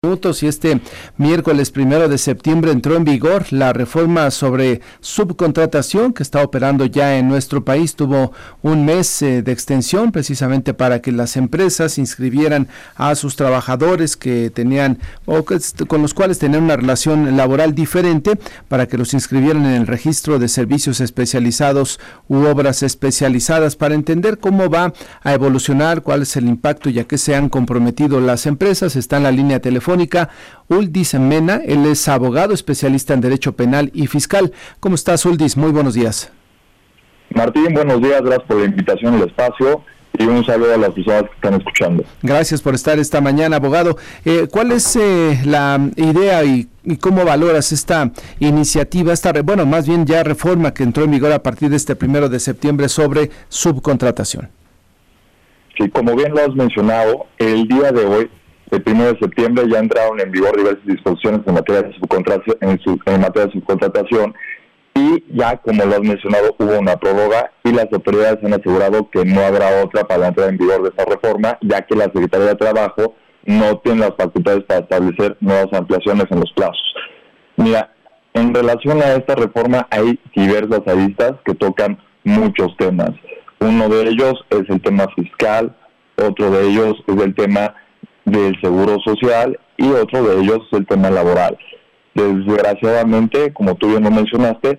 Minutos y este miércoles 1 de septiembre entró en vigor la reforma sobre subcontratación que está operando ya en nuestro país. Tuvo un mes de extensión precisamente para que las empresas inscribieran a sus trabajadores que tenían con los cuales tenían una relación laboral diferente, para que los inscribieran en el registro de servicios especializados u obras especializadas, para entender cómo va a evolucionar, cuál es el impacto y a qué se han comprometido las empresas. Está en la línea telefónica Uldis Mena, él es abogado especialista en Derecho Penal y Fiscal. ¿Cómo estás, Uldis? Muy buenos días. Martín, buenos días, gracias por la invitación al espacio y un saludo a las personas que están escuchando. Gracias por estar esta mañana, abogado. ¿Cuál es la idea y cómo valoras esta iniciativa, más bien ya reforma que entró en vigor a partir de este 1 de septiembre sobre subcontratación? Sí, como bien lo has mencionado, el día de hoy, el 1 de septiembre, ya entraron en vigor diversas disposiciones en materia de subcontratación, y ya, como lo has mencionado, hubo una prórroga y las autoridades han asegurado que no habrá otra para la entrada en vigor de esta reforma, ya que la Secretaría de Trabajo no tiene las facultades para establecer nuevas ampliaciones en los plazos. Mira, en relación a esta reforma hay diversas aristas que tocan muchos temas. Uno de ellos es el tema fiscal, otro de ellos es el tema del seguro social y otro de ellos es el tema laboral. Desgraciadamente, como tú bien lo mencionaste,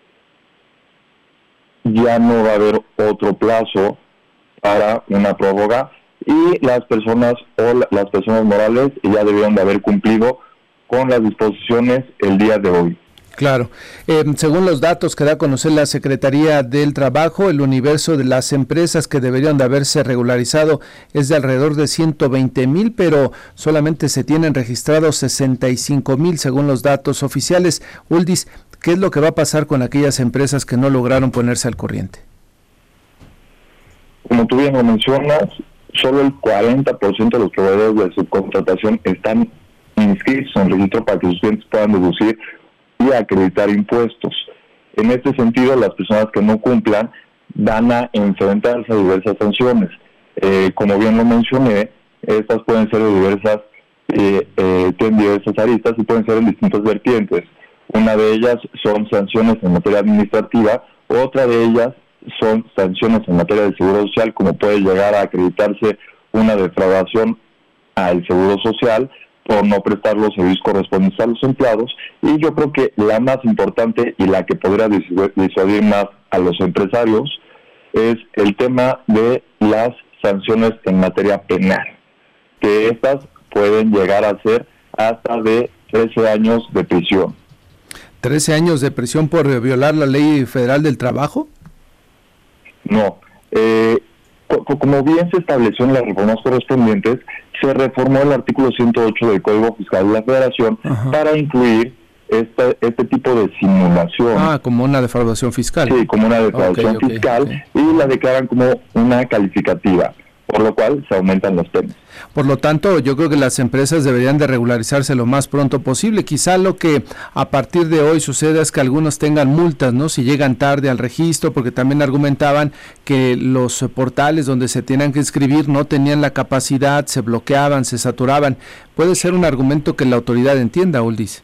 ya no va a haber otro plazo para una prórroga y las personas morales ya debieron de haber cumplido con las disposiciones el día de hoy. Claro. Según los datos que da a conocer la Secretaría del Trabajo, el universo de las empresas que deberían de haberse regularizado es de alrededor de 120,000, pero solamente se tienen registrados 65,000 según los datos oficiales. Uldis, ¿qué es lo que va a pasar con aquellas empresas que no lograron ponerse al corriente? Como tú bien lo mencionas, solo el 40% de los proveedores de subcontratación están inscritos en el registro para que sus clientes puedan deducir y acreditar impuestos. En este sentido, las personas que no cumplan van a enfrentarse a diversas sanciones. Como bien lo mencioné, estas pueden ser de tienen diversas aristas y pueden ser en distintas vertientes. Una de ellas son sanciones en materia administrativa, otra de ellas son sanciones en materia de seguro social, como puede llegar a acreditarse una defraudación al seguro social por no prestar los servicios correspondientes a los empleados, y yo creo que la más importante y la que podría disuadir más a los empresarios es el tema de las sanciones en materia penal, que estas pueden llegar a ser hasta de 13 años de prisión. ¿13 años de prisión por violar la Ley Federal del Trabajo? No. Como bien se estableció en las reformas correspondientes, se reformó el artículo 108 del Código Fiscal de la Federación para incluir este tipo de simulación. Como una defraudación fiscal. Sí, como una defraudación fiscal, y la declaran como una calificativa, por lo cual se aumentan las penas. Por lo tanto, yo creo que las empresas deberían de regularizarse lo más pronto posible. Quizá lo que a partir de hoy suceda es que algunos tengan multas, ¿no? Si llegan tarde al registro, porque también argumentaban que los portales donde se tenían que inscribir no tenían la capacidad, se bloqueaban, se saturaban. ¿Puede ser un argumento que la autoridad entienda, Uldis?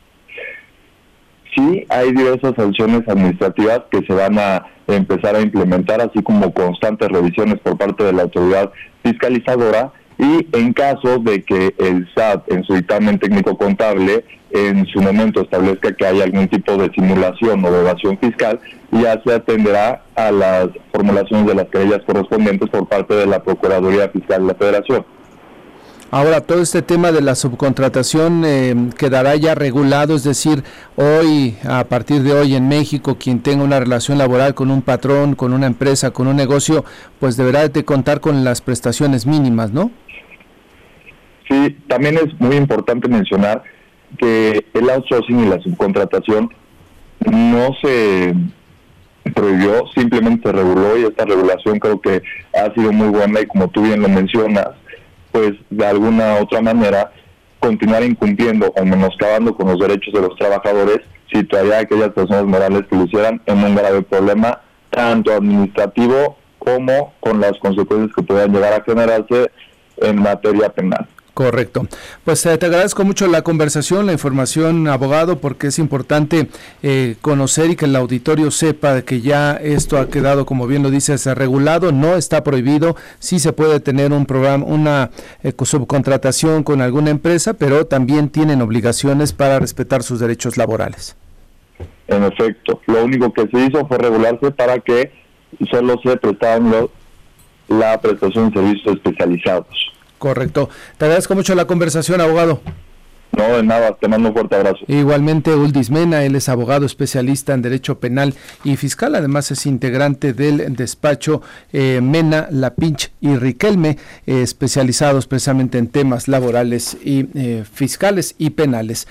Sí, hay diversas sanciones administrativas que se van a empezar a implementar, así como constantes revisiones por parte de la autoridad fiscalizadora, y en caso de que el SAT en su dictamen técnico contable en su momento establezca que hay algún tipo de simulación o de evasión fiscal, ya se atenderá a las formulaciones de las querellas correspondientes por parte de la Procuraduría Fiscal de la Federación. Ahora, todo este tema de la subcontratación quedará ya regulado, es decir, hoy, a partir de hoy en México, quien tenga una relación laboral con un patrón, con una empresa, con un negocio, pues deberá de contar con las prestaciones mínimas, ¿no? Sí, también es muy importante mencionar que el outsourcing y la subcontratación no se prohibió, simplemente se reguló, y esta regulación creo que ha sido muy buena, y como tú bien lo mencionas, pues de alguna otra manera continuar incumpliendo o menoscabando con los derechos de los trabajadores situaría a aquellas personas morales que lo hicieran en un grave problema, tanto administrativo como con las consecuencias que puedan llegar a generarse en materia penal. Correcto. Pues te agradezco mucho la conversación, la información, abogado, porque es importante conocer y que el auditorio sepa de que ya esto ha quedado, como bien lo dices, regulado, no está prohibido, sí se puede tener un programa, una subcontratación con alguna empresa, pero también tienen obligaciones para respetar sus derechos laborales. En efecto, lo único que se hizo fue regularse para que solo se prestaran la prestación de servicios especializados. Correcto. Te agradezco mucho la conversación, abogado. No, de nada, te mando un fuerte abrazo. Igualmente, Uldis Mena, él es abogado especialista en Derecho Penal y Fiscal, además es integrante del despacho Mena, Lapinch y Riquelme, especializados precisamente en temas laborales y fiscales y penales.